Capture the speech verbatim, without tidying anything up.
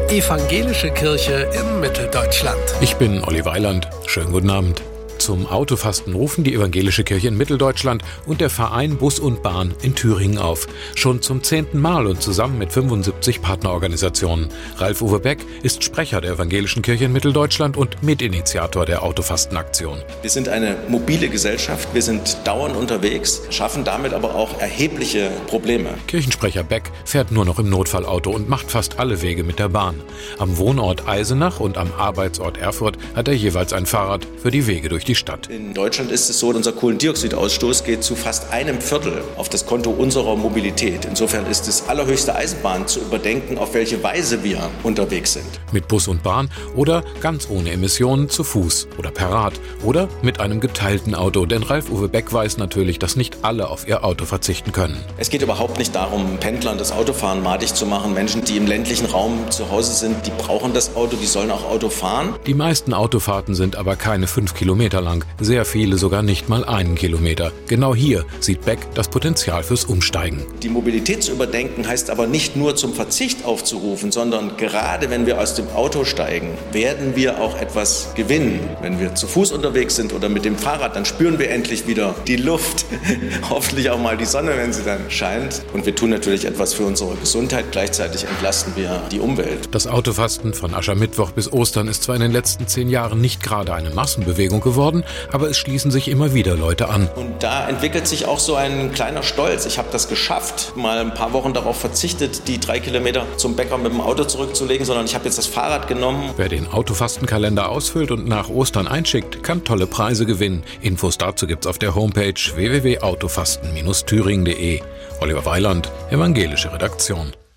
Evangelische Kirche in Mitteldeutschland. Ich bin Olli Weiland. Schönen guten Abend. Zum Autofasten rufen die Evangelische Kirche in Mitteldeutschland und der Verein Bus und Bahn in Thüringen auf. Schon zum zehnten Mal und zusammen mit fünfundsiebzig Partnerorganisationen. Ralf-Uwe Beck ist Sprecher der Evangelischen Kirche in Mitteldeutschland und Mitinitiator der Autofastenaktion. Wir sind eine mobile Gesellschaft, wir sind dauernd unterwegs, schaffen damit aber auch erhebliche Probleme. Kirchensprecher Beck fährt nur noch im Notfallauto und macht fast alle Wege mit der Bahn. Am Wohnort Eisenach und am Arbeitsort Erfurt hat er jeweils ein Fahrrad für die Wege durch die Stadt. In Deutschland ist es so, unser Kohlendioxidausstoß geht zu fast einem Viertel auf das Konto unserer Mobilität. Insofern ist es allerhöchste Eisenbahn zu überdenken, auf welche Weise wir unterwegs sind. Mit Bus und Bahn oder ganz ohne Emissionen zu Fuß oder per Rad oder mit einem geteilten Auto. Denn Ralf-Uwe Beck weiß natürlich, dass nicht alle auf ihr Auto verzichten können. Es geht überhaupt nicht darum, Pendlern das Autofahren madig zu machen. Menschen, die im ländlichen Raum zu Hause sind, die brauchen das Auto, die sollen auch Auto fahren. Die meisten Autofahrten sind aber keine fünf Kilometer lang. Sehr viele sogar nicht mal einen Kilometer. Genau hier sieht Beck das Potenzial fürs Umsteigen. Die Mobilität zu überdenken heißt aber nicht nur zum Verzicht aufzurufen, sondern gerade wenn wir aus dem Auto steigen, werden wir auch etwas gewinnen. Wenn wir zu Fuß unterwegs sind oder mit dem Fahrrad, dann spüren wir endlich wieder die Luft, hoffentlich auch mal die Sonne, wenn sie dann scheint. Und wir tun natürlich etwas für unsere Gesundheit, gleichzeitig entlasten wir die Umwelt. Das Autofasten von Aschermittwoch bis Ostern ist zwar in den letzten zehn Jahren nicht gerade eine Massenbewegung geworden, aber es schließen sich immer wieder Leute an. Und da entwickelt sich auch so ein kleiner Stolz. Ich habe das geschafft, mal ein paar Wochen darauf verzichtet, die drei Kilometer zum Bäcker mit dem Auto zurückzulegen, sondern ich habe jetzt das Fahrrad genommen. Wer den Autofastenkalender ausfüllt und nach Ostern einschickt, kann tolle Preise gewinnen. Infos dazu gibt's auf der Homepage w w w punkt autofasten Bindestrich thüringen punkt de. Oliver Weiland, Evangelische Redaktion.